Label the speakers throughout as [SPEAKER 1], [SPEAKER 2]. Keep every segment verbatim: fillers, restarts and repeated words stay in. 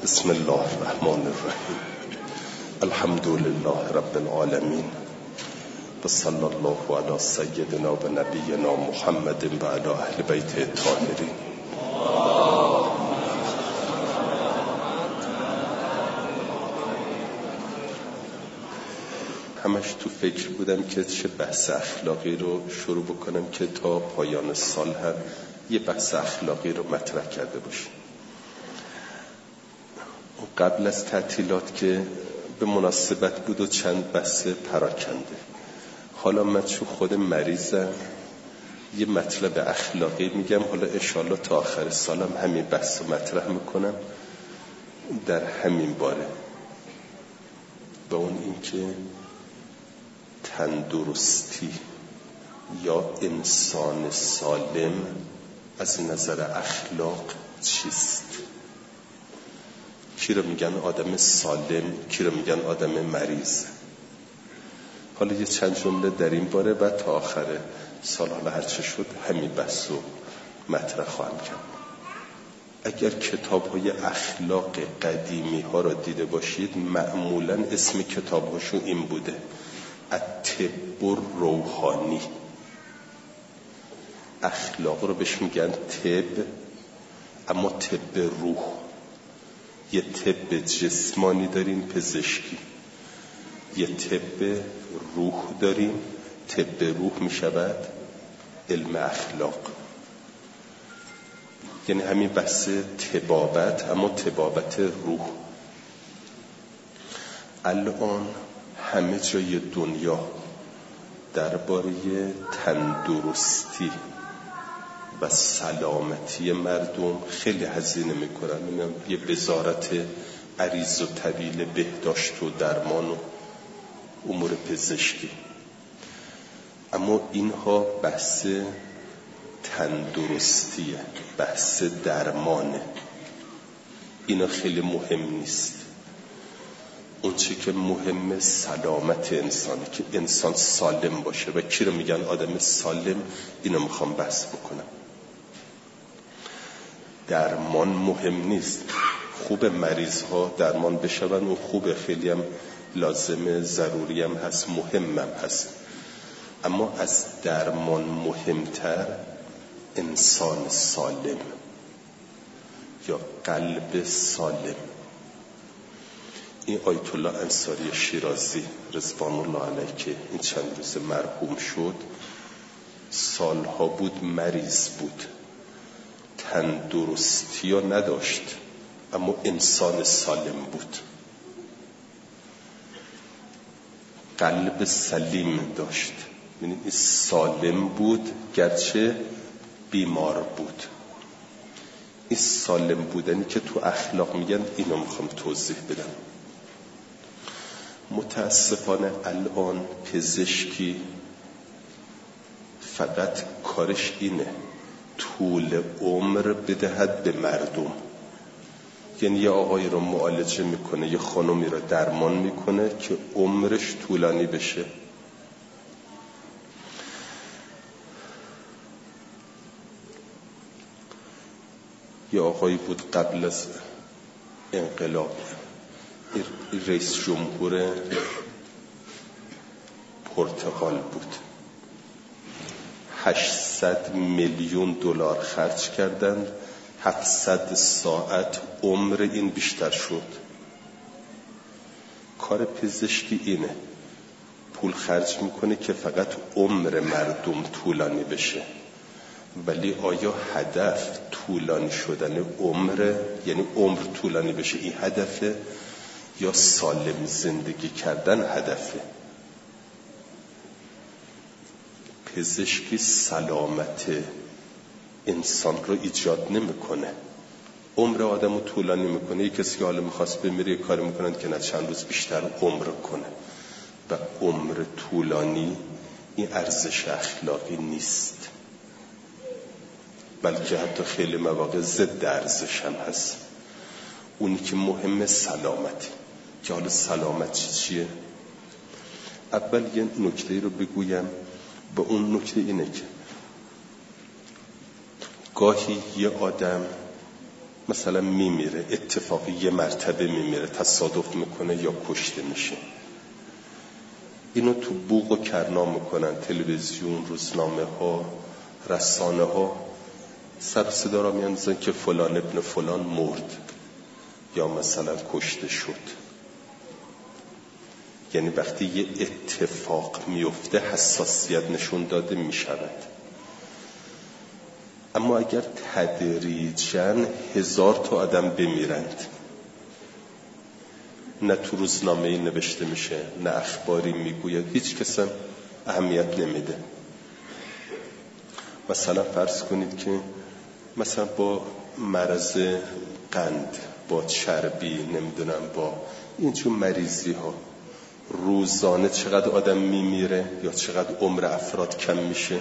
[SPEAKER 1] بسم الله الرحمن الرحیم. الحمد لله رب العالمین و صلی الله علی سیدنا و نبینا محمد و علی اهل بیت الطاهرین. همش تو فکر بودم که چه بحث اخلاقی رو شروع بکنم که تا پایان سال هم یه بحث اخلاقی رو مطرح کرده باشیم. قبل از تعطیلات که به مناسبت بود و چند بحث پراکنده. حالا من چون خود مریضم یه مطلب اخلاقی میگم، حالا انشالله تا آخر سالم همین بحث رو مطرح میکنم در همین باره، و اون این که تندرستی یا انسان سالم از نظر اخلاق چیست؟ کی رو میگن آدم سالم، کی رو میگن آدم مریض؟ حالا یه چند جمله در این باره، بعد تا آخر سال حالا هر چه شد همین بحث رو مطرح خواهم کرد. اگر کتاب‌های اخلاق قدیمی ها را دیده باشید، معمولاً اسم کتاب‌هاشون این بوده: الطب الروحانی. اخلاق رو بهش میگن طب، اما طب روح. یه طب جسمانی داریم، پزشکی. یه طب روح داریم، طب روح میشود علم اخلاق. یعنی همین بحث طبابت، اما طبابت روح. الان همه جای دنیا درباره تندرستی و سلامتی مردم خیلی هزینه میکنن. اینم یه وزارت عریض و طویل بهداشت و درمان و امور پزشکی، اما اینها بحث تندرستیه، بحث درمانه. اینا خیلی مهم نیست. اون چی که مهمه سلامت انسانی، که انسان سالم باشه. و کی رو میگن آدم سالم؟ اینو میخوام بحث بکنم. درمان مهم نیست. خوب مریض ها درمان بشون و خوب، خیلی هم لازمه، ضروری هم هست، مهم هم هست. اما از درمان مهمتر انسان سالم یا قلب سالم. این آیت الله انصاری شیرازی رضوان الله علیه که این چند روز مرحوم شد، سالها بود مریض بود، تندرستی ها نداشت، اما انسان سالم بود، قلب سلیم داشت. یعنی سالم بود گرچه بیمار بود. این سالم بودنی که تو اخلاق میگن، اینو میخوام توضیح بدم. متاسفانه الان پزشکی فقط کارش اینه طول عمر بدهد به مردم. یعنی یه آقایی رو معالجه میکنه، یه خانمی رو درمان میکنه که عمرش طولانی بشه. یه آقایی بود قبل از انقلاب، رئیس جمهور پرتغال بود، هشتصد میلیون دلار خرج کردند، هفتصد ساعت عمر این بیشتر شد. کار پزشکی اینه، پول خرج میکنه که فقط عمر مردم طولانی بشه. ولی آیا هدف طولانی شدن عمر، یعنی عمر طولانی بشه، این هدفه یا سالم زندگی کردن هدفه؟ پزشکی سلامت انسان رو ایجاد نمیکنه، عمر آدم رو طولانی میکنه. یک کسی که حالا میخواست بمیره کاری میکنند که نه چند روز بیشتر عمر کنه. و عمر طولانی این ارزش اخلاقی نیست، بلکه حتی خیلی مواقع ضد ارزش هم هست. اونی که مهمه سلامتی. که حالا سلامت چی چیه؟ اول یه نکته رو بگویم. با اون نکته اینه که گاهی یه آدم مثلا میمیره، اتفاقی یه مرتبه میمیره، تصادف میکنه یا کشته میشه. اینو تو بوق و کرنا میکنن، تلویزیون، روزنامه ها، رسانه ها سر صدا را میاندازن که فلان ابن فلان مرد یا مثلا کشته شد. یعنی وقتی یه اتفاق میفته حساسیت نشون داده میشود. اما اگر تدریجاً هزار تا آدم بمیرند، نه تو روزنامه‌ای نوشته میشه، نه اخباری میگوید، هیچ کس هم اهمیت نمیده. مثلا فرض کنید که مثلا با مرض قند، با چربی، نمیدونم با اینجور مریضی ها روزانه چقدر آدم میمیره یا چقدر عمر افراد کم میشه.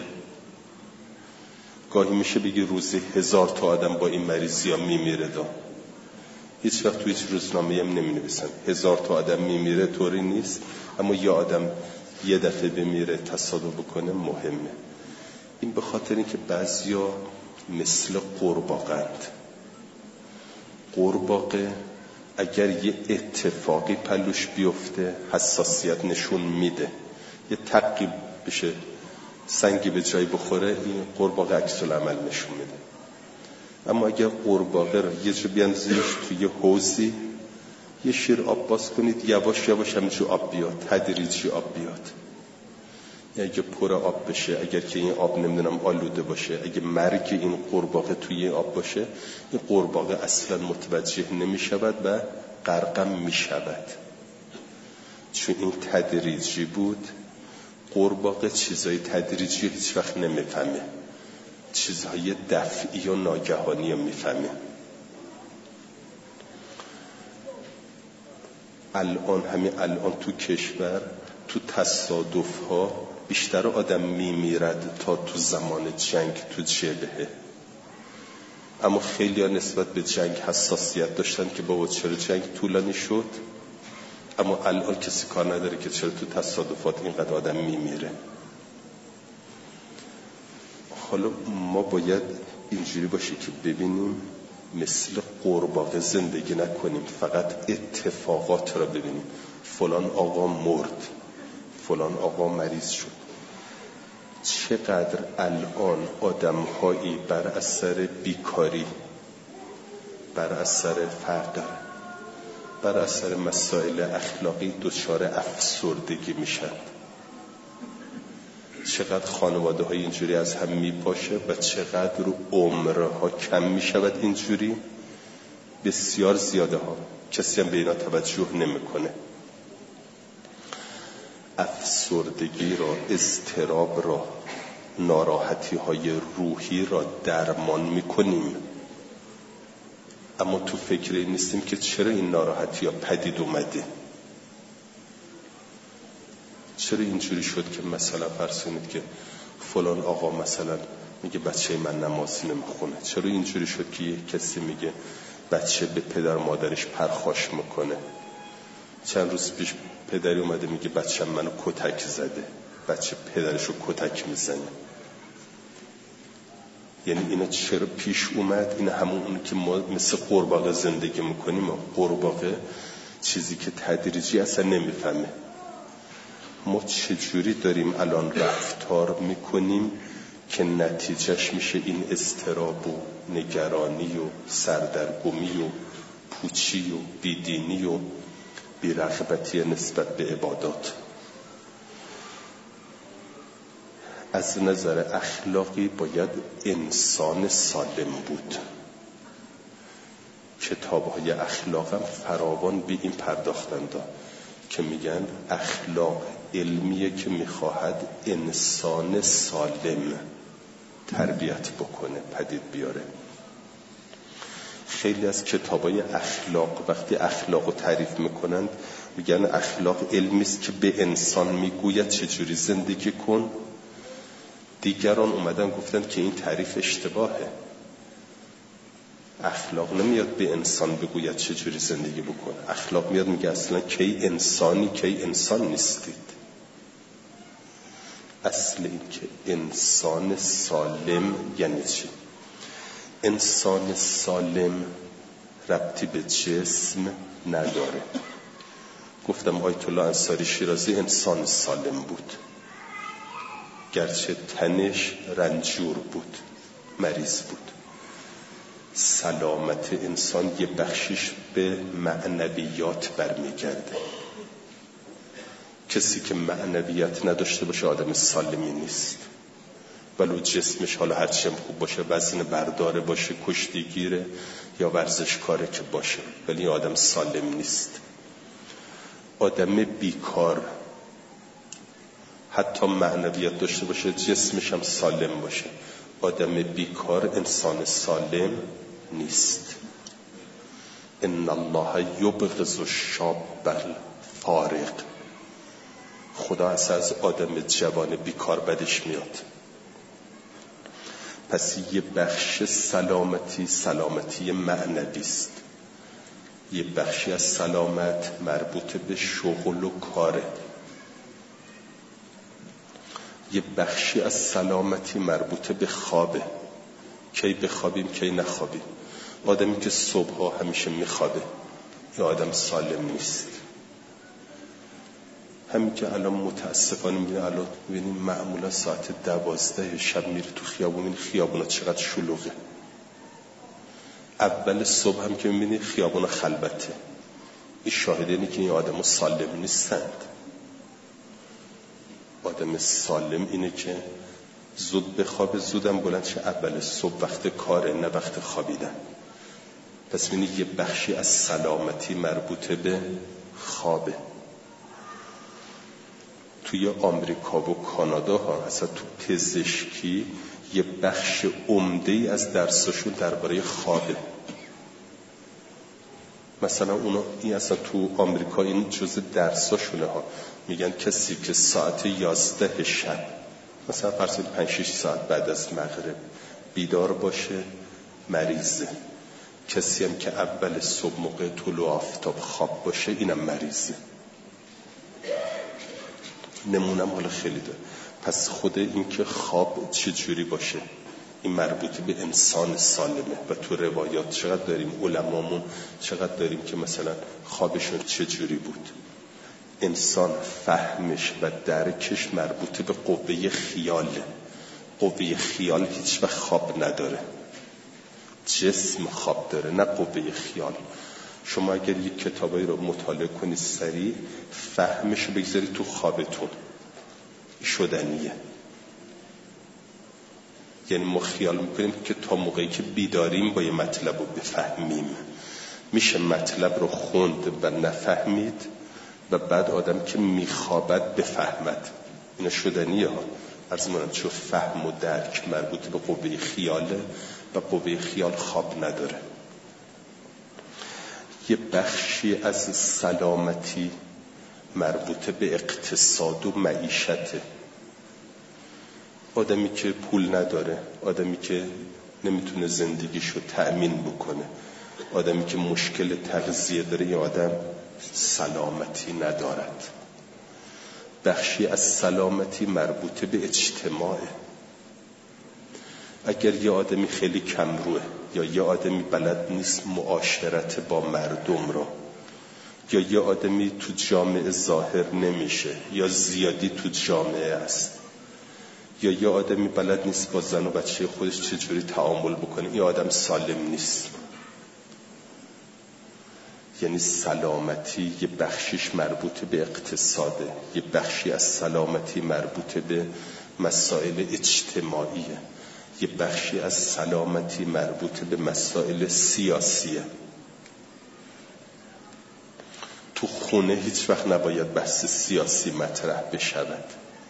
[SPEAKER 1] گاهی میشه بگی روزی هزار تا آدم با این مریضی ها میمیره دا. هیچ وقت توی هیچ روزنامه‌ای هم نمی نویسن هزار تا آدم میمیره، طوری نیست. اما یه آدم یه دفعه بمیره، تصادف بکنه، مهمه. این به خاطر اینکه بعضیا مثل قورباغه‌اند. قورباغه اگر یه اتفاقی پلوش بیفته حساسیت نشون میده، یه تقی بشه، سنگی به جایی بخوره، این قورباغه عکس العمل نشون میده. اما اگر قورباغه رو یه جا بیاندازیش توی حوضی، یه شیر آب باز کنید، یواش یواش همینجور آب بیاد، تدریجی آب بیاد. یعنی اگه پر آب بشه، اگر که این آب نمیدونم آلوده باشه، اگه مرگ این قورباغه توی آب باشه، این قورباغه اصلا متوجه نمیشود و غرقم میشود، چون این تدریجی بود. قورباغه چیزای تدریجی هیچ وقت نمیفهمه، چیزهای دفعی و ناگهانی میفهمه. الان همین الان تو کشور تو تصادف ها بیشتر آدم میمیرد تا تو زمان جنگ تو جبهه. اما خیلی ها نسبت به جنگ حساسیت داشتن که بابا چرا جنگ طولانی شد، اما الان کسی کار نداره که چرا تو تصادفات اینقدر آدم میمیره. حالا ما باید اینجوری باشه که ببینیم مثل قورباغه زندگی نکنیم، فقط اتفاقات را ببینیم. فلان آقا مرد، فلان آقا مریض شد. چقدر الان آدم‌هایی بر اثر بیکاری، بر اثر فقر، بر اثر مسائل اخلاقی دچار افسردگی میشن. چقدر خانواده های اینجوری از هم میپاشه و چقدر عمرها کم میشود اینجوری. بسیار زیاده ها، کسی هم به اینا توجه نمیکنه. افسردگی را، اضطراب را، ناراحتی های روحی را درمان میکنیم، اما تو فکر این نیستیم که چرا این ناراحتی ها پدید اومده. چرا اینجوری شد که مثلا فرض کنید که فلان آقا مثلا میگه بچه من نماز نمیخونه، چرا اینجوری شد که یه کسی میگه بچه به پدر مادرش پرخاش میکنه، چند روز پیش پدری اومده میگه بچه منو کتک زده، بچه پدرشو کتک میزنه. یعنی اینا چرا پیش اومد؟ این همون که ما مثل قورباغه زندگی میکنیم. قورباغه چیزی که تدریجی اصلا نمیفهمه. ما چجوری داریم الان رفتار میکنیم که نتیجهش میشه این اضطراب و نگرانی و سردرگمی و پوچی و بیدینی و بی‌رغبتی نسبت به عبادات. از نظر اخلاقی باید انسان سالم بود. کتاب‌های اخلاق هم فراوان به این پرداختند که میگن اخلاق علمیه که میخواهد انسان سالم تربیت بکنه، پدید بیاره. خیلی از کتابای اخلاق وقتی اخلاق رو تعریف میکنند میگن اخلاق علمی است که به انسان میگوید چجوری زندگی کن. دیگران اومدن گفتن که این تعریف اشتباهه. اخلاق نمیاد به انسان بگوید چجوری زندگی بکن. اخلاق میاد میگه اصلا کی انسانی کی انسان نیستید. اصل این که انسان سالم یعنی چی؟ انسان سالم ربطی به جسم نداره. گفتم آیت الله انصاری شیرازی انسان سالم بود، گرچه تنش رنجور بود، مریض بود. سلامت انسان یه بخشیش به معنویات برمیگرده. کسی که معنویات نداشته باشه آدم سالمی نیست، ولو جسمش حالا هرچی خوب باشه، وزن برداره باشه، کشتیگیره یا ورزشکاره که باشه، ولی آدم سالم نیست. آدم بیکار حتی معنویات داشته باشه، جسمش هم سالم باشه، آدم بیکار انسان سالم نیست. ان الله یبغض الشاب الفارغ. خدا اصلا از آدم جوان بیکار بدش میاد. پس یه بخش سلامتی سلامتی معنوی است، یه بخشی از سلامت مربوط به شغل و کاره، یه بخشی از سلامتی مربوط به خوابه، کی بخوابیم کی نخوابیم. آدمی که صبحها همیشه میخوابه یا آدم سالم نیست. همین که الان متاسفانه میبینیم، الان میبینیم معمولا ساعت دوازده شب میره تو خیابون، میبینی خیابونا چقدر شلوغه. اول صبح هم که میبینی خیابون خلوته. این شاهده اینه که این آدم سالم نیستند. آدم سالم اینه که زود بخوابه، زودم بلند شه، اول صبح وقت کاره نه وقت خوابیدن. پس میبینی یه بخشی از سلامتی مربوطه به خوابه. توی آمریکا و کانادا ها اصلا تو پزشکی یه بخش عمده‌ای از درسشون درباره خوابه. مثلا اونا این اصلا تو آمریکا این جزء درساشونه ها. میگن کسی که ساعت یازده شب مثلا فرض کنید پنج شش ساعت بعد از مغرب بیدار باشه مریضه. کسی هم که اول صبح موقع طلوع آفتاب خواب باشه اینم مریضه. نمونم حالا خیلی داره. پس خود این که خواب چه جوری باشه این مربوط به انسان سالمه. و تو روایات چقدر داریم، علمامون چقدر داریم که مثلا خوابشون چه جوری بود. انسان فهمش و درکش مربوط به قوه خیاله. قوه خیال هیچ وقت خواب نداره، جسم خواب داره نه قوه خیال. شما اگر یک کتابایی رو مطالعه کنید سریع، فهمش رو بگذارید تو خوابتون، شدنیه. یعنی ما خیال میکنیم که تا موقعی که بیداریم با یه مطلب رو بفهمیم. میشه مطلب رو خوند و نفهمید و بعد آدم که میخوابد بفهمد. اینا شدنیه ها. عرض می‌کنم چون فهم و درک مربوط به قوه خیاله و قوه خیال خواب نداره. یه بخشی از سلامتی مربوط به اقتصاد و معیشته. آدمی که پول نداره، آدمی که نمیتونه زندگیشو تأمین بکنه، آدمی که مشکل تغذیه داره، یه آدم سلامتی ندارد. بخشی از سلامتی مربوط به اجتماعه. اگر یه آدمی خیلی کمروه یا یه آدمی بلد نیست معاشرت با مردم رو، یا یه آدمی تو جامعه ظاهر نمیشه یا زیادی تو جامعه است، یا یه آدمی بلد نیست با زن و بچه خودش چجوری تعامل بکنه، این آدم سالم نیست. یعنی سلامتی یه بخشیش مربوط به اقتصاده، یه بخشی از سلامتی مربوط به مسائل اجتماعیه، یه بخشی از سلامتی مربوط به مسائل سیاسیه. تو خونه هیچ وقت نباید بحث سیاسی مطرح بشود.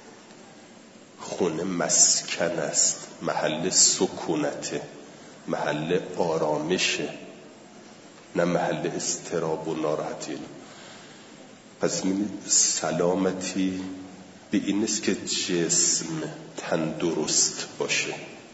[SPEAKER 1] خونه مسکن است، محل سکونته، محل آرامشه، نه محل اضطراب و ناراحتی. پس سلامتی به این نیست که جسم تندرست باشه.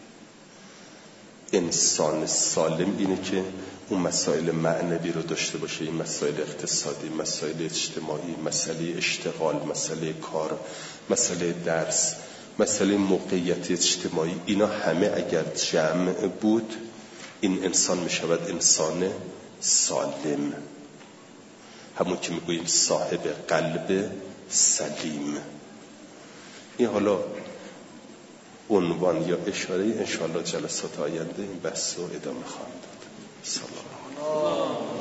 [SPEAKER 1] انسان سالم اینه که اون مسائل معنوی رو داشته باشه، این مسائل اقتصادی، مسائل اجتماعی، مسئله اشتغال، مسئله کار، مسئله درس، مسئله موقعیت اجتماعی. اینا همه اگر جمع بود این انسان می شود انسان سالم، همون که میگوییم صاحب قلب سلیم. این حالا عنوان یا اشاره انشاءالله جلسات آینده این بحث رو ادامه خواهم داد. سلام.